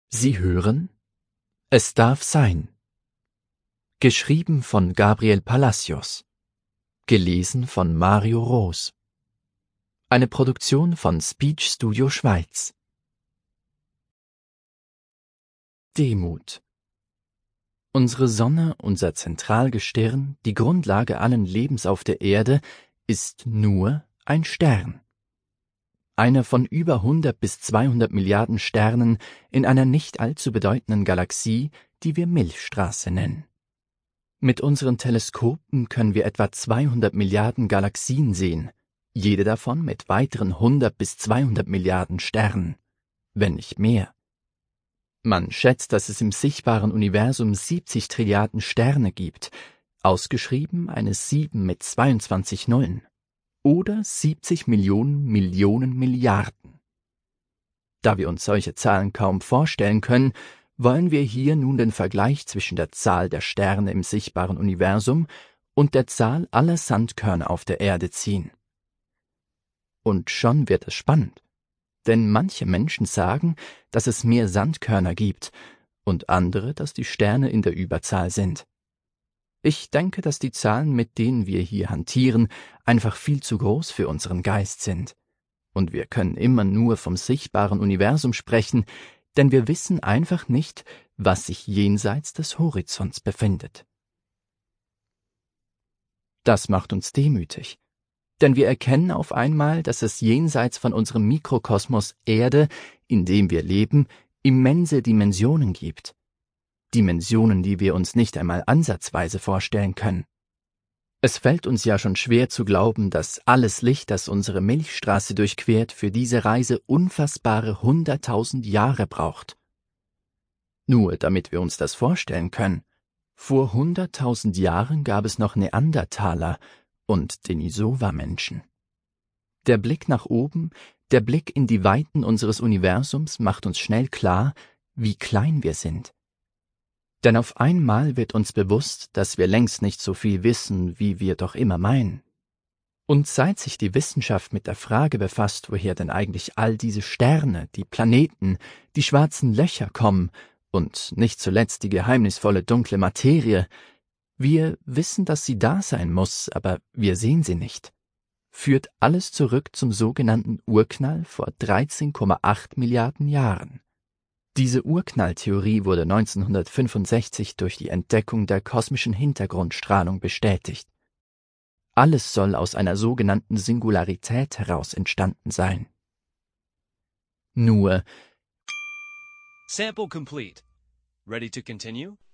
Sie hören Es darf sein. Geschrieben von Gabriel Palacios. Gelesen von Mario Roos. Eine Produktion von Speech Studio Schweiz. Demut. Unsere Sonne, unser Zentralgestirn, die Grundlage allen Lebens auf der Erde, ist nur ein Stern. Einer von über 100 bis 200 Milliarden Sternen in einer nicht allzu bedeutenden Galaxie, die wir Milchstraße nennen. Mit unseren Teleskopen können wir etwa 200 Milliarden Galaxien sehen, jede davon mit weiteren 100 bis 200 Milliarden Sternen, wenn nicht mehr. Man schätzt, dass es im sichtbaren Universum 70 Trilliarden Sterne gibt, ausgeschrieben eine 7 mit 22 Nullen. Oder 70 Millionen Millionen Milliarden. Da wir uns solche Zahlen kaum vorstellen können, wollen wir hier nun den Vergleich zwischen der Zahl der Sterne im sichtbaren Universum und der Zahl aller Sandkörner auf der Erde ziehen. Und schon wird es spannend, denn manche Menschen sagen, dass es mehr Sandkörner gibt und andere, dass die Sterne in der Überzahl sind. Ich denke, dass die Zahlen, mit denen wir hier hantieren, einfach viel zu groß für unseren Geist sind. Und wir können immer nur vom sichtbaren Universum sprechen, denn wir wissen einfach nicht, was sich jenseits des Horizonts befindet. Das macht uns demütig, denn wir erkennen auf einmal, dass es jenseits von unserem Mikrokosmos Erde, in dem wir leben, immense Dimensionen gibt. Dimensionen, die wir uns nicht einmal ansatzweise vorstellen können. Es fällt uns ja schon schwer zu glauben, dass alles Licht, das unsere Milchstraße durchquert, für diese Reise unfassbare 100.000 Jahre braucht. Nur damit wir uns das vorstellen können, vor 100.000 Jahren gab es noch Neandertaler und Denisova-Menschen. Der Blick nach oben, der Blick in die Weiten unseres Universums macht uns schnell klar, wie klein wir sind. Denn auf einmal wird uns bewusst, dass wir längst nicht so viel wissen, wie wir doch immer meinen. Und seit sich die Wissenschaft mit der Frage befasst, woher denn eigentlich all diese Sterne, die Planeten, die schwarzen Löcher kommen und nicht zuletzt die geheimnisvolle dunkle Materie, wir wissen, dass sie da sein muss, aber wir sehen sie nicht, führt alles zurück zum sogenannten Urknall vor 13,8 Milliarden Jahren. Diese Urknalltheorie wurde 1965 durch die Entdeckung der kosmischen Hintergrundstrahlung bestätigt. Alles soll aus einer sogenannten Singularität heraus entstanden sein. Nur Sample complete. Ready to continue?